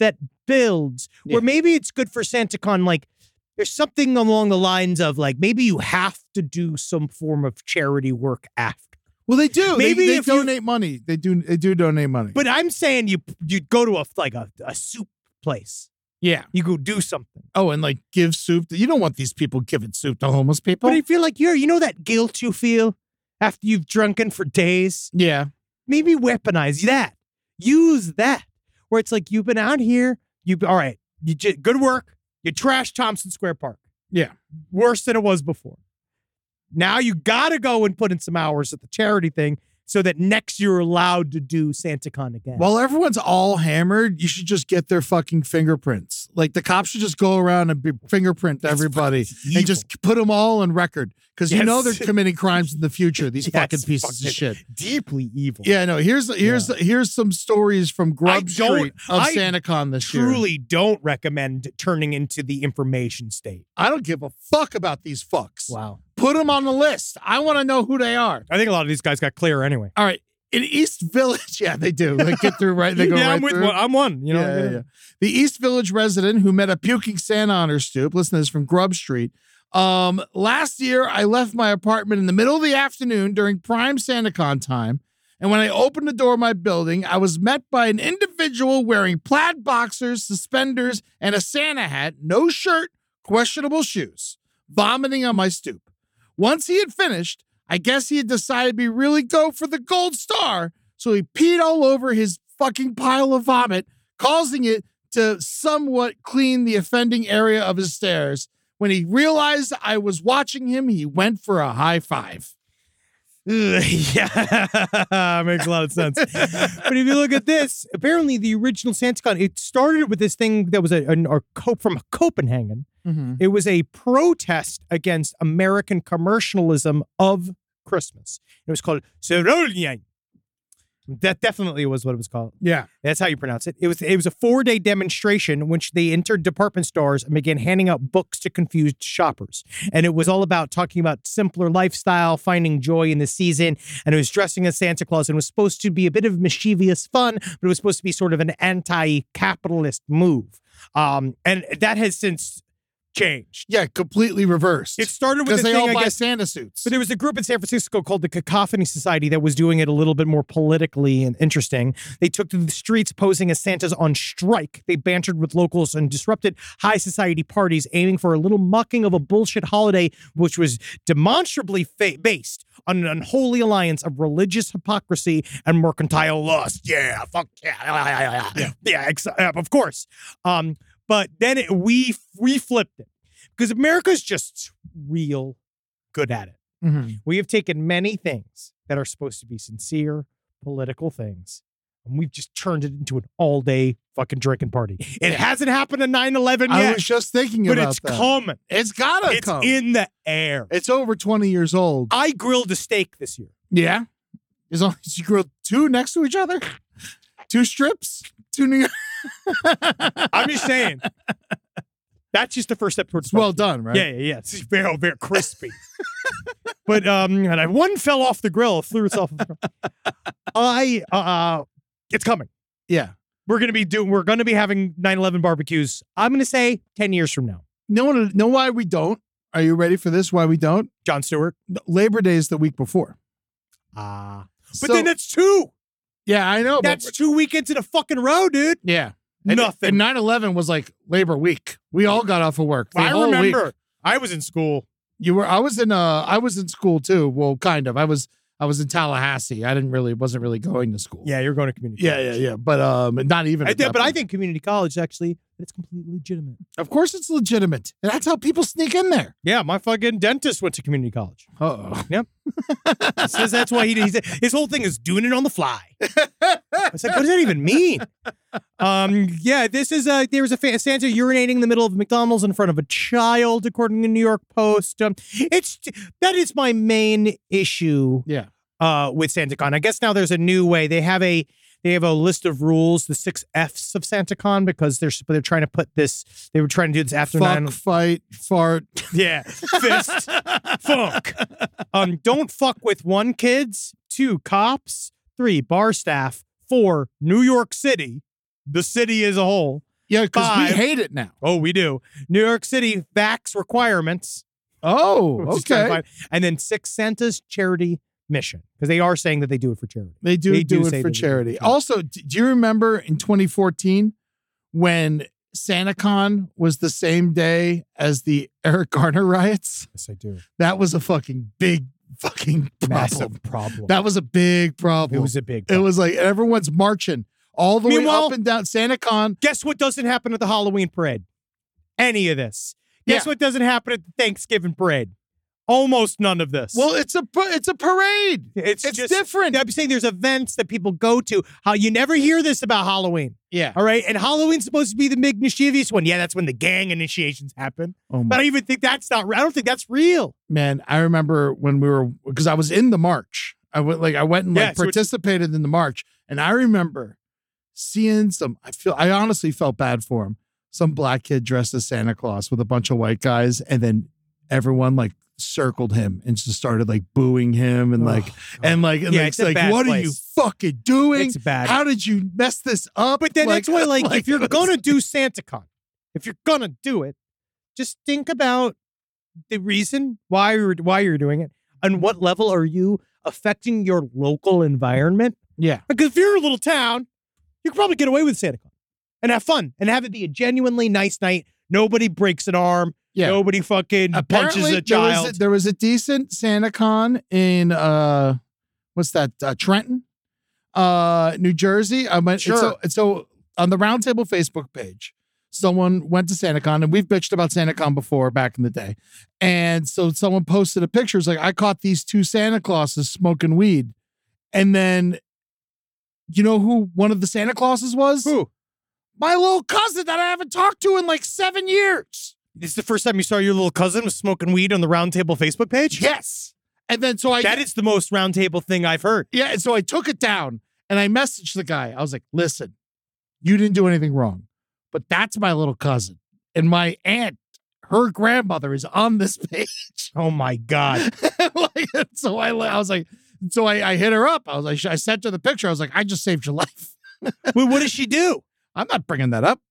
that builds. Yeah. Or maybe it's good for SantaCon, like, there's something along the lines of, like, maybe you have to do some form of charity work after. Well, they do. Maybe they, they if you- donate money. They do. They do donate money. But I'm saying you you go to a like a, a soup place. yeah. You go do something. Oh, and like give soup. To, you don't want these people giving soup to homeless people. But I feel like you're, you know that guilt you feel after you've drunken for days? yeah. Maybe weaponize that. Use that. Where it's like, you've been out here, you all right, you j- good work, you trashed Thompson Square Park. Yeah. Worse than it was before. Now you gotta go and put in some hours at the charity thing so that next you're allowed to do SantaCon again. While everyone's all hammered, you should just get their fucking fingerprints. Like the cops should just go around and be fingerprint everybody evil. and just put them all on record because you Yes. know they're committing crimes in the future. These Yes, fucking pieces fucking of shit. deeply evil. Yeah, no. Here's here's here's some stories from Grub I don't- Street of I SantaCon this year. Truly don't recommend turning into the information state. I don't give a fuck about these fucks. Wow. Put them on the list. I want to know who they are. I think a lot of these guys got clear anyway. All right. In East Village, yeah, they do. They get through right. They go yeah, right I'm with through. one. I'm one. You know, yeah, yeah, yeah. The East Village resident who met a puking Santa on her stoop. Listen to this from Grub Street. Um, last year, I left my apartment in the middle of the afternoon during prime SantaCon time. And when I opened the door of my building, I was met by an individual wearing plaid boxers, suspenders, and a Santa hat, no shirt, questionable shoes, vomiting on my stoop. Once he had finished, I guess he had decided to really go for the gold star, so he peed all over his fucking pile of vomit, causing it to somewhat clean the offending area of his stairs. When he realized I was watching him, he went for a high five. Ugh, yeah, makes a lot of sense. But if you look at this, apparently the original SantaCon, it started with this thing that was a, a, a Cope from Copenhagen. Mm-hmm. It was a protest against American commercialism of Christmas. It was called Cerulien. That definitely was what it was called. Yeah. That's how you pronounce it. It was it was a four-day demonstration in which they entered department stores and began handing out books to confused shoppers. And it was all about talking about simpler lifestyle, finding joy in the season. And it was dressing as Santa Claus and was supposed to be a bit of mischievous fun, but it was supposed to be sort of an anti-capitalist move. Um, and that has since changed. Yeah, completely reversed. It started with because the they thing, all I buy guess, Santa suits. but there was a group in San Francisco called the Cacophony Society that was doing it a little bit more politically and interesting. They took to the streets posing as Santas on strike. They bantered with locals and disrupted high society parties, aiming for a little mucking of a bullshit holiday, which was demonstrably fa- based on an unholy alliance of religious hypocrisy and mercantile lust. Yeah, fuck yeah. Yeah, yeah, yeah ex- uh, of course. Um, but then it, we, we flipped it. Because America's just real good at it. Mhm. We have taken many things that are supposed to be sincere political things, and we've just turned it into an all-day fucking drinking party. It hasn't happened on nine eleven I yet, was just thinking but about it's that. coming. It's gotta It's come. in the air. It's over twenty years old. I grilled a steak this year. Yeah. As long as you grill two next to each other, two strips, two New York. I'm just saying. That's just the first step towards It's well barbecue. done, right? Yeah, yeah, yeah. It's very, very crispy. But um, and I, one fell off the grill, flew itself. Off the grill. I uh, it's coming. Yeah. We're gonna be doing. We're gonna be having nine eleven barbecues. I'm gonna say ten years from now. No one know why we don't. Are you ready for this? Why we don't? John Stewart. Labor Day is the week before. Ah, but So- then that's two. yeah, I know. That's but, two weekends in a fucking row, dude. yeah. And, Nothing. And nine eleven was like Labor Week. We all got off of work. The I whole remember. week. I was in school. You were. I was in. Uh. I was in school too. Well, kind of. I was. I was in Tallahassee. I didn't really. Wasn't really going to school. Yeah, you're going to community. Yeah. college. Yeah. Yeah. But um. Not even. I at did, that but I point. think community college actually it's completely legitimate. Of course, it's legitimate. And that's how people sneak in there. Yeah, my fucking dentist went to community college. Oh. Yep. He says that's why he did. He said, his whole thing is doing it on the fly. I was like, what does that even mean? Um, yeah, this is a, there was a fa- Santa urinating in the middle of McDonald's in front of a child, according to New York Post. Um, it's, that is my main issue Yeah. uh, with SantaCon. I guess now there's a new way. They have a, they have a list of rules, the six F's of SantaCon, because they're, they're trying to put this, they were trying to do this after Fuck, nine. fight, fart. Yeah. Fist. Funk. Um, don't fuck with one, kids. Two, cops. Three, bar staff. Four, New York City. The city as a whole. Yeah, because we Five. hate it now. Oh, we do. New York City vax requirements. Oh, which is okay. terrifying. And then six, Santa's charity mission, because they are saying that they do it for charity. They do They do, do it say for they do it for charity. charity. Also, d- do you remember in twenty fourteen when SantaCon was the same day as the Eric Garner riots? Yes, I do. That was a fucking big fucking problem. Massive problem. That was a big problem. it was a big It problem. was like everyone's marching all the way Meanwhile- up and down SantaCon. Guess what doesn't happen at the Halloween parade? Any of this. Guess Yeah. what doesn't happen at the Thanksgiving parade? Almost none of this. Well, it's a pa- it's a parade. it's, It's just different. I'm saying there's events that people go to. How you never hear this about Halloween. Yeah. All right. And Halloween's supposed to be the big mischievous one. Yeah, that's when the gang initiations happen. Oh But I even think that's not I don't think that's real. Man, I remember when we were because I was in the march. I went like I went and like Yeah, so it's- participated in the march, and I remember seeing some. I feel I honestly felt bad for him. Some black kid dressed as Santa Claus with a bunch of white guys, and then everyone like circled him and just started like booing him and like and like and Yeah, like, it's a like bad what place. are you fucking doing? It's bad. How did you mess this up? But then Like- that's why, like, if you're it was- gonna do SantaCon, if you're gonna do it, just think about the reason why you're why you're doing it, and what level are you affecting your local environment? yeah. Because if you're a little town, you can probably get away with SantaCon and have fun and have it be a genuinely nice night. Nobody breaks an arm. Yeah. Nobody fucking punches a There child. was a, there was a decent SantaCon in uh, what's that? Uh, Trenton, uh, New Jersey. I went. Sure. So, so on the Roundtable Facebook page, someone went to SantaCon, and we've bitched about SantaCon before back in the day. And so someone posted a picture. It's like, I caught these two Santa Clauses smoking weed, and then you know who one of the Santa Clauses was? Who? My little cousin that I haven't talked to in like seven years. This is the first time you saw your little cousin was smoking weed on the Roundtable Facebook page? Yes. And then so I That is the most Roundtable thing I've heard. Yeah, and so I took it down and I messaged the guy. I was like, listen, you didn't do anything wrong, but that's my little cousin. And my aunt, her grandmother is on this page. Oh my God. Like, so I, I was like, so I, I hit her up. I was like, I sent her the picture. I was like, I just saved your life. Well, what does she do? I'm not bringing that up.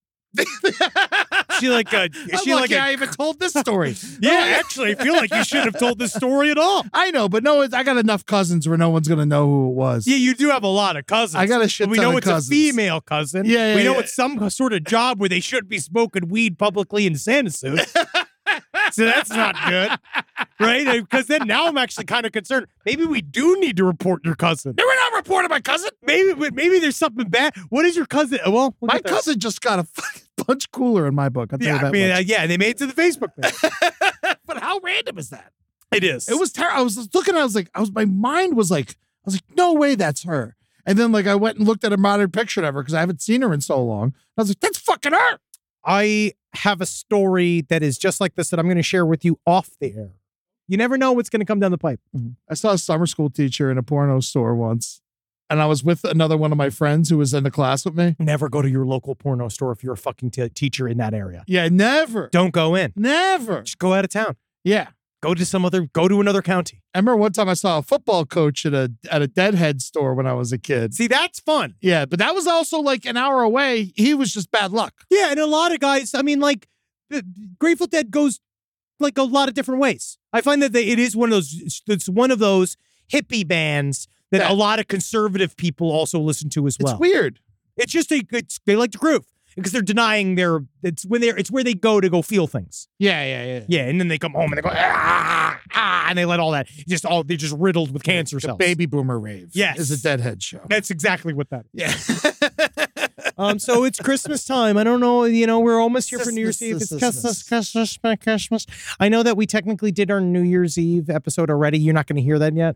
She like a, is I'm she like lucky a, I even told this story. yeah, actually, I feel like you shouldn't have told this story at all. I know, but no, it's- I got enough cousins where no one's going to know who it was. Yeah, you do have a lot of cousins. I got a shit We ton know of it's cousins. a female cousin. Yeah, yeah, We know yeah. it's some sort of job where they shouldn't be smoking weed publicly in Santa suit. So that's not good, right? Because then now I'm actually kind of concerned. Maybe we do need to report your cousin. We're not reporting my cousin. Maybe, maybe there's something bad. What is your cousin? Well, we'll My get there. cousin just got a fucking bunch cooler in my book. I'll tell Yeah, you I that mean, much. uh, yeah, they made it to the Facebook page. But how random is that? It is. It was terrible. I was looking, I was like, I was, my mind was like, I was like, no way that's her. And then like I went and looked at a modern picture of her because I haven't seen her in so long. I was like, that's fucking her. I have a story that is just like this that I'm going to share with you off the air. You never know what's going to come down the pipe. I saw a summer school teacher in a porno store once. And I was with another one of my friends who was in the class with me. Never go to your local porno store if you're a fucking t- teacher in that area. Yeah, never. Don't go in. Never. Just go out of town. Yeah. Go to some other, go to another county. I remember one time I saw a football coach at a at a Deadhead store when I was a kid. See, that's fun. Yeah, but that was also like an hour away. He was just bad luck. Yeah, and a lot of guys, I mean, like, the Grateful Dead goes like a lot of different ways. I find that they, it is one of those, it's one of those hippie bands that That- a lot of conservative people also listen to as well. It's weird. It's just a, it's, they like to groove because they're denying their, it's when they're, it's where they go to go feel things. Yeah, yeah, yeah. Yeah, and then they come home and they go, ah, ah, and they let all that, just all, they're just riddled with cancer The cells. Baby Boomer Rave. Yes. Is a Deadhead show. That's exactly what that is. Yeah. Um, so it's Christmas time. I don't know, you know, we're almost here for New Year's Eve. It's Christmas, Christmas, Christmas, Christmas. I know that we technically did our New Year's Eve episode already. You're not going to hear that yet.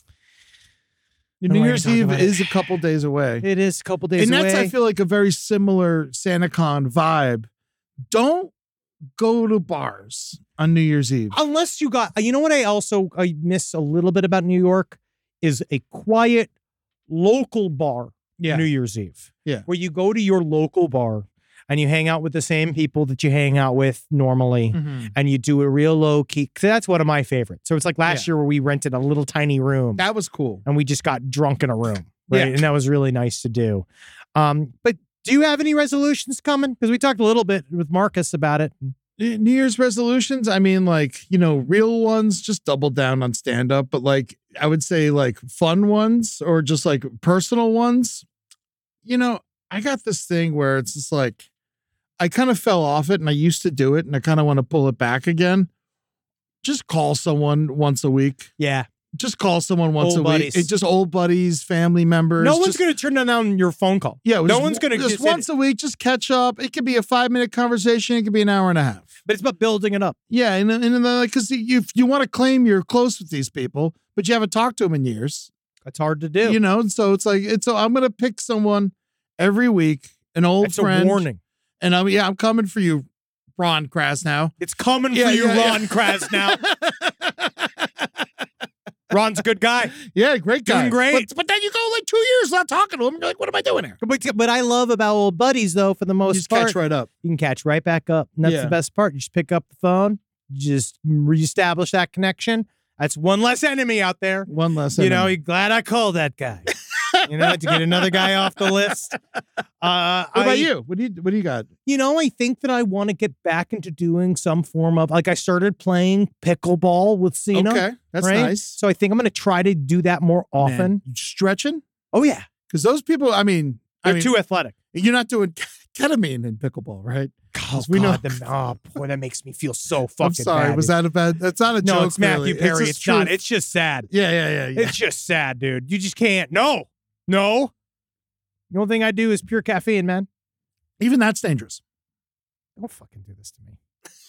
New don't wanna Year's talk Eve about it. is a couple days away. It is a couple days and that's, away. I feel like, a very similar SantaCon vibe. Don't go to bars on New Year's Eve. Unless you got, you know what I also I miss a little bit about New York is a quiet local bar Yeah. New Year's Eve. Yeah. Where you go to your local bar and you hang out with the same people that you hang out with normally. Mhm. And you do a real low key. 'Cause that's one of my favorites. So it's like last Yeah. year where we rented a little tiny room That was cool. and we just got drunk in a room. Right. Yeah. And that was really nice to do. Um, but Do you have any resolutions coming? Because we talked a little bit with Marcus about it. New Year's resolutions, I mean, like, you know, real ones, just double down on stand up. But like, I would say like fun ones or just like personal ones. You know, I got this thing where it's just like, I kind of fell off it and I used to do it and I kind of want to pull it back again. Just call someone once a week. Yeah. Just call someone once Old a buddies. week. It's just old buddies, family members. No one's just, going to turn down your phone call. Yeah, no just- one's going to just just once a week, just catch up. It could be a five minute conversation. It could be an hour and a half. But it's about building it up. Yeah, and and then like because you you want to claim you're close with these people, but you haven't talked to them in years. That's hard to do. You know, and so it's like it's. So I'm gonna pick someone every week, an old It's friend, a warning. and I'm yeah, I'm coming for you, Ron Krasnow. It's coming Yeah, for you, yeah, yeah. Ron Krasnow. Ron's a good guy. Yeah, great guy, Doing great. But, but then you go like two years not talking to him. You're like, what am I doing here? But, but I love about old buddies, though, for the You most just part, catch right up. you can catch right back up. And that's Yeah. the best part. You just pick up the phone, just reestablish that connection. That's one less enemy out there. One less. You know, enemy. you're glad I called that guy. You know, to get another guy off the list. Uh, What I, about you? What do you What do you got? You know, I think that I want to get back into doing some form of, like I started playing pickleball with Cena. Okay, that's right? nice. So I think I'm going to try to do that more often. Man, you stretching Oh, yeah. because those people. I mean, I They're mean, too athletic. you're not doing ketamine in pickleball, right? Oh, we know- God, the, oh, boy, that makes me feel so fucking I'm sorry. bad, Was dude. that a bad? That's not a No, joke. it's Matthew really. Perry. just It's, not. truth. It's just sad. Yeah, yeah, yeah, yeah. It's just sad, dude. You just can't. No. No. The only thing I do is pure caffeine, man. Even that's dangerous. Don't fucking do this to me.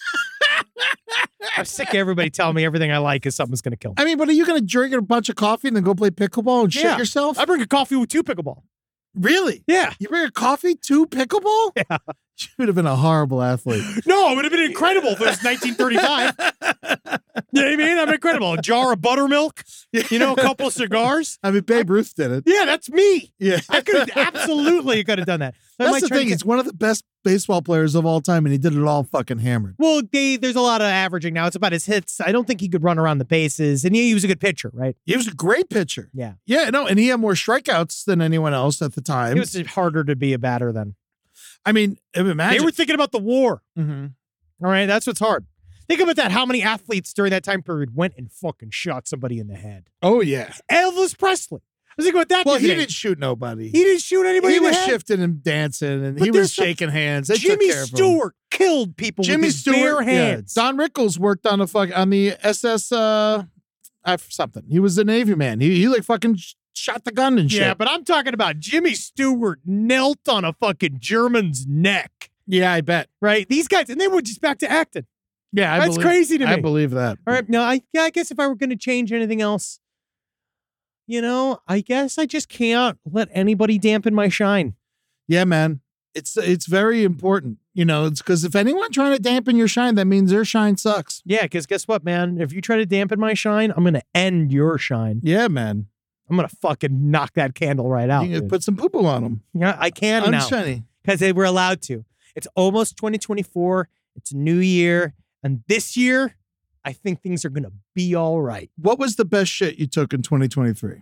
I'm sick of everybody telling me everything I like is something's going to kill me. I mean, but are you going to drink a bunch of coffee and then go play pickleball and shit Yeah. yourself? I bring a coffee with two pickleball. Really? Yeah. You bring a coffee to pickleball? Yeah. You would have been a horrible athlete. No, it would have been incredible if it was nineteen thirty-five. You know what I mean? I'm incredible. A jar of buttermilk, you know, a couple of cigars. I mean, Babe Ruth did it. Yeah, that's me. Yeah. I could have absolutely could have done that. I might That's the try to thing. get- He's one of the best baseball players of all time, and he did it all fucking hammered. Well, they, there's a lot of averaging now. It's about his hits. I don't think he could run around the bases, and he, he was a good pitcher, right? He was a great pitcher. Yeah. Yeah, no, and he had more strikeouts than anyone else at the time. It was harder to be a batter then. I mean, imagine. They were thinking about the war. Mhm. All right, that's what's hard. Think about that. How many athletes during that time period went and fucking shot somebody in the head? Oh, yeah. Elvis Presley. I was thinking about that. Well, the he other day. didn't shoot nobody. He didn't shoot anybody. He in the was head. shifting and dancing, and But he there's was some- shaking hands. They Jimmy took care of him. Stewart killed people Jimmy with his Stewart, bare yeah. hands. Don Rickles worked on a fuck on the S S uh, I, something. He was a Navy man. He he like fucking sh- shot the gun and shit. Yeah, but I'm talking about Jimmy Stewart knelt on a fucking German's neck, yeah, I bet. right? These guys, and they were just back to acting. Yeah, I That's believe, crazy to me. I believe that. All right, no, I yeah, I guess if I were going to change anything else, you know, I guess I just can't let anybody dampen my shine. Yeah, man. It's it's very important. You know, it's because if anyone trying to dampen your shine, that means their shine sucks. Yeah, because guess what, man? If you try to dampen my shine, I'm going to end your shine. Yeah, man. I'm going to fucking knock that candle right out. You can dude. put some poo poo on them. Yeah, I can now Unshiny. because they were allowed to. It's almost twenty twenty-four. It's a new year. And this year, I think things are going to be all right. What was the best shit you took in twenty twenty-three?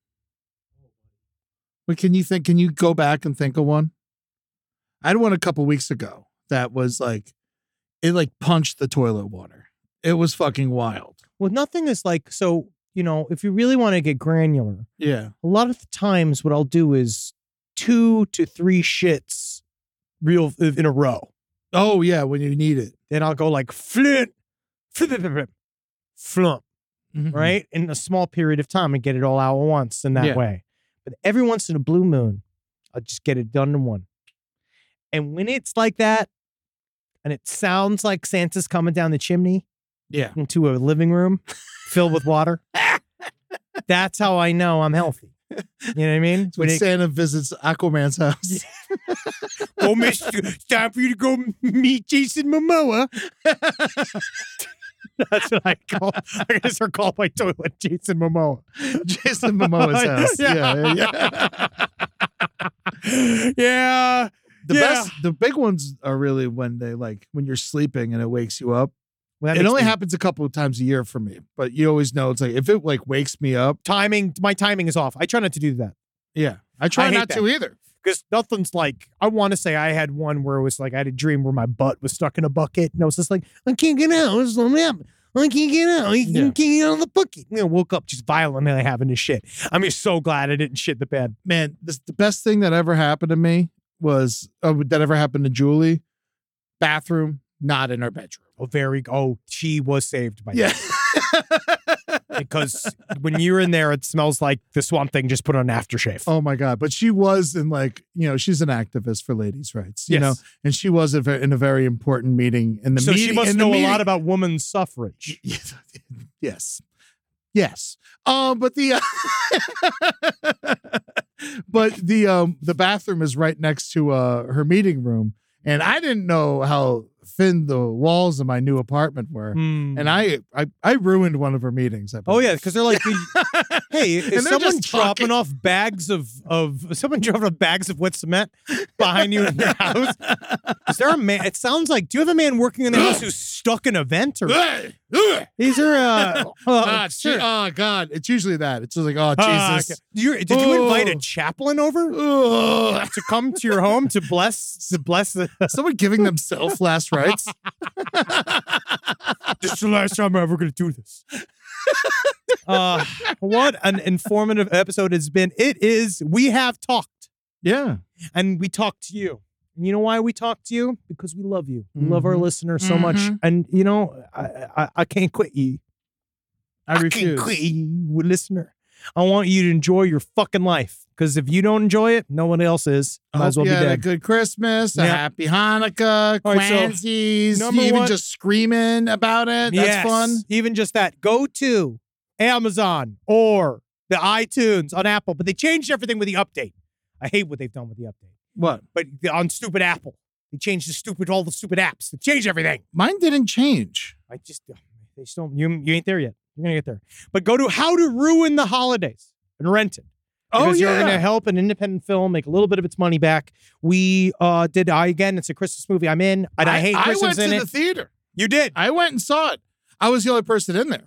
What can you think? Can you go back and think of one? I had one a couple weeks ago that was like, it like punched the toilet water. It was fucking wild. Well, nothing is like, so, you know, if you really want to get granular, Yeah. a lot of the times what I'll do is two to three shits real in a row. Oh, yeah, when you need it. Then I'll go like flint, flip, flump, Mhm. right? In a small period of time and get it all out at once in that Yeah. way. But every once in a blue moon, I'll just get it done in one. And when it's like that, and it sounds like Santa's coming down the chimney Yeah. into a living room filled with water, that's how I know I'm healthy. You know what I mean? When When it- Santa visits Aquaman's house. oh, mister, it's time for you to go meet Jason Momoa. That's what I call. I guess I call my toilet Jason Momoa. Jason Momoa's house. Yeah. Yeah. yeah. Yeah. The Yeah. best, the big ones are really when they like, when you're sleeping and it wakes you up. Well, that It makes only me- happens a couple of times a year for me, but you always know it's like, if it like wakes me up. timing. My timing is off. I try not to do that Yeah. I try I hate not that. to either. Because nothing's like, I want to say I had one where it was like, I had a dream where my butt was stuck in a bucket. And I was just like, I can't get out. It's let me out. I can't get out. I can't, Yeah. can't get out of the bucket. You know, woke up just violently having to shit. I'm just so glad I didn't shit the bed. Man, this, the best thing that ever happened to me was, uh, that ever happened to Julie, bathroom, not in her bedroom. Oh, very, oh, she was saved by Yeah. that. Because when you're in there, it smells like the Swamp Thing just put on aftershave. Oh my God. But she was in like, you know, she's an activist for ladies' rights, you Yes. know, and she was a ve- in a very important meeting in the So meeting. she must in the know a meeting- lot about women's suffrage. Yes. Yes. Um, but the, uh, but the, um, the bathroom is right next to, uh, her meeting room. And I didn't know how thin the walls of my new apartment were. Hmm. And I, I, I ruined one of her meetings. I Oh yeah, believe. because they're like, hey, And is they're someone just dropping talking. off bags of of is someone dropping off bags of wet cement behind you in your house? Is there a man? It sounds like. Do you have a man working in the house who's stuck in a vent, or is there a? Oh, Ah, sure. gee- oh God. It's usually that. It's just like, oh Ah, Jesus. okay. You- did you invite a Oh. chaplain over Ugh. to come to your home to bless to bless the? Someone giving themselves last rites. This is the last time I'm ever going to do this. uh, what an informative episode it's been. It is. We have talked, Yeah. and we talked to you. And you know why we talk to you? Because we love you. We love our Mhm. listeners so much. Mhm. And you know, I, I I can't quit you. I can't refuse. quit you, listener. I want you to enjoy your fucking life. Because if you don't enjoy it, no one else is. I Might hope as well you be had a dead. good Christmas, a Yeah. happy Hanukkah, All right, so, Kwanzaa, number even one- just screaming about it. That's Yes, fun. Even just that. Go to Amazon or the iTunes on Apple, but they changed everything with the update. I hate what they've done with the update. What? But on stupid Apple, they changed the stupid all the stupid apps. They changed everything. Mine didn't change. I just they still you you ain't there yet. You're gonna get there. But go to How to Ruin the Holidays and rent it. Oh, Because you're yeah. going to help an independent film make a little bit of its money back. We uh, did, I again, it's a Christmas movie I'm in, and I, hate I Christmas went in to it. the theater. You did. I went and saw it. I was the only person in there,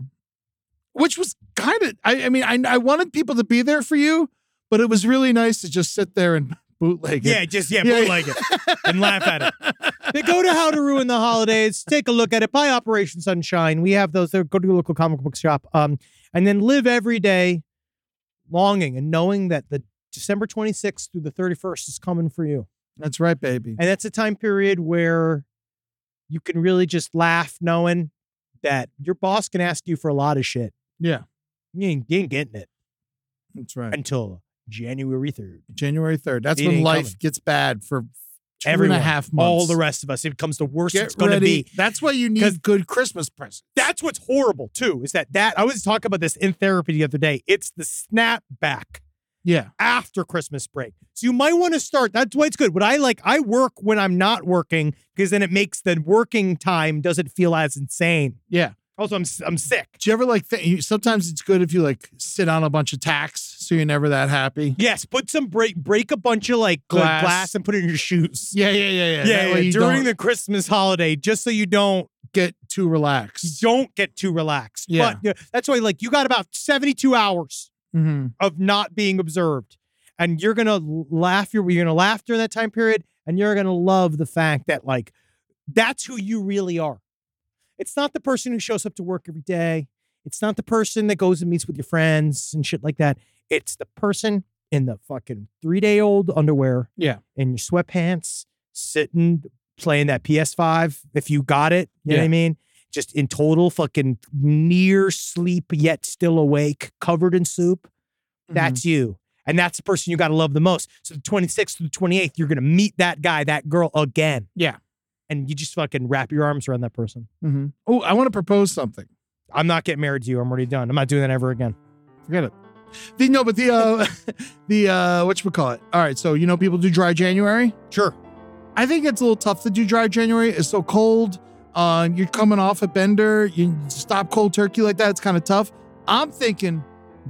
which was kind of, I, I mean, I, I wanted people to be there for you, but it was really nice to just sit there and bootleg it. Yeah, just, yeah, Yeah, bootleg it and laugh at it. Then go to How to Ruin the Holidays. Take a look at it. Buy Operation Sunshine. We have those there. Go to your local comic book shop. Um, and then live every day longing and knowing that the December twenty-sixth through the thirty-first is coming for you. That's right, baby. And that's a time period where you can really just laugh knowing that your boss can ask you for a lot of shit. Yeah, You ain't, you ain't getting it that's right. until January third. January third. That's It when ain't life coming. gets bad for two Everyone, and a half months. all the rest of us, it becomes the worst Get it's going to ready. be. That's why you 'Cause- need good Christmas presents. That's what's horrible too, is that that I was talking about this in therapy the other day. It's the snapback Yeah. after Christmas break. So you might want to start. That's why it's good. What I like, I work when I'm not working because then it makes the working time doesn't feel as insane. Yeah. Also, I'm I'm sick. Do you ever like, th- you- sometimes it's good if you like sit on a bunch of tacks so you're never that happy. Yes, put some break break a bunch of like glass, Glass. glass and put it in your shoes. Yeah, yeah, yeah, yeah. Yeah, That yeah, way you during don't the Christmas holiday, just so you don't get too relaxed. don't get too relaxed. Yeah. But yeah, that's why like you got about seventy-two hours Mm-hmm. of not being observed. And you're gonna laugh, you're, you're gonna laugh during that time period, and you're gonna love the fact that like that's who you really are. It's not the person who shows up to work every day. It's not the person that goes and meets with your friends and shit like that. It's the person in the fucking three-day-old underwear, Yeah. in your sweatpants, sitting, playing that P S five, if you got it, you know what I Yeah. mean? Just in total fucking near sleep, yet still awake, covered in soup. Mm-hmm. That's you. And that's the person you got to love the most. So the twenty-sixth to the twenty-eighth, you're going to meet that guy, that girl again. Yeah. And you just fucking wrap your arms around that person. Mm-hmm. Oh, I want to propose something. I'm not getting married to you. I'm already done. I'm not doing that ever again. Forget it. The, no, but the, uh, the, uh, whatchamacallit. All right. So, you know, people do dry January. Sure. I think it's a little tough to do dry January. It's so cold. Uh, you're coming off a bender. You stop cold turkey like that. It's kind of tough. I'm thinking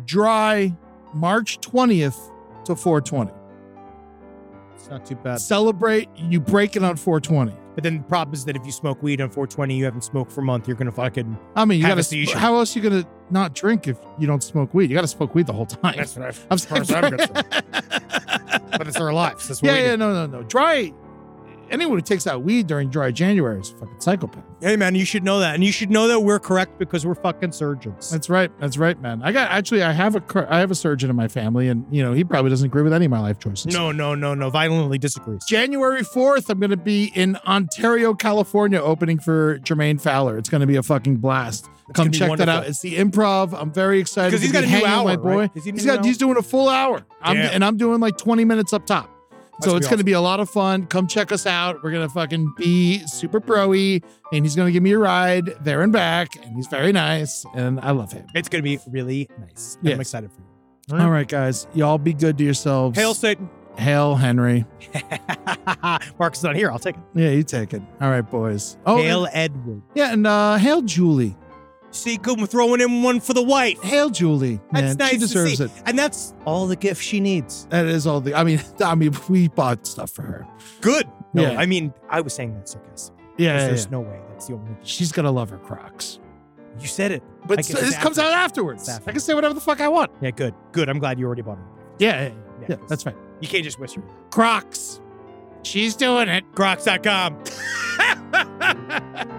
dry March twentieth to four twenty. It's not too bad. Celebrate. You break it on four twenty. But then the problem is that if you smoke weed on four twenty, you haven't smoked for a month, you're going to fucking... I mean, you Have got a to. seizure. How else you gonna not drink if you don't smoke weed? You got to smoke weed the whole time. That's what I, I'm as far as I'm concerned. but it's their lives. That's what Yeah, we yeah, do. no, no, no. Dry. Anyone who takes out weed during dry January is a fucking psychopath. Hey, man, you should know that. And you should know that we're correct because we're fucking surgeons. That's right. That's right, man. I got actually. I have a cur- I have a surgeon in my family, and you know he probably doesn't agree with any of my life choices. No, no, no, no. Violently disagrees. January fourth, I'm going to be in Ontario, California, opening for Jermaine Fowler. It's going to be a fucking blast. Come gonna be check that wonderful. out. It's the Improv. I'm very excited. 'Cause to he's be got a new hanging with hour, my boy. right? Is he He's new got. hour? He's doing a full hour. I'm, Damn. and I'm doing like twenty minutes up top. So gonna it's be going to be a lot of fun. Come check us out. We're going to fucking be super pro-y, and he's going to give me a ride there and back, and he's very nice, and I love him. It's going to be really nice. Yes. I'm excited for you. All right, guys. Y'all be good to yourselves. Hail Satan. Hail Henry. Mark's not here. I'll take it. Yeah, you take it. All right, boys. Oh, Hail and- Edward. yeah, and uh, hail Julie. See, good. We're throwing in one for the wife. Hail Julie. Man, That's nice she to deserves see. it. And that's all the gifts she needs. That is all the. I mean, I mean, we bought stuff for her. Good. No, Yeah. I mean, I was saying that sarcastically. Yeah, yeah, There's yeah. no way. That's the only. She's gonna love her Crocs. You said it. But I guess this it's comes out afterwards. It's after. I can say whatever the fuck I want. Yeah, good. Good. I'm glad you already bought it. Yeah, yeah, yeah, Yeah, yeah, that's fine. You can't just whisper. Crocs. She's doing it. Crocs dot com.